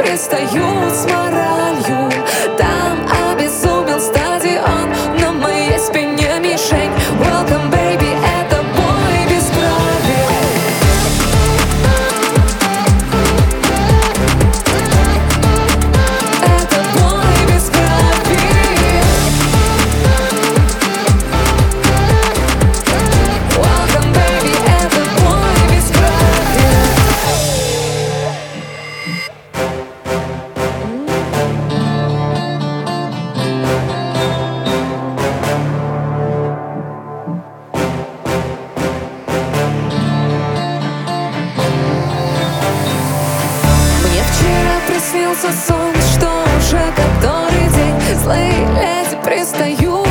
пристают с моралью. Там обезумел стадион, на моей спине мишень. Welcome, baby, это бой без правил. Это бой без правил. Welcome, baby, это бой без правил. Мне вчера приснился сон, что уже который день злые леди пристают.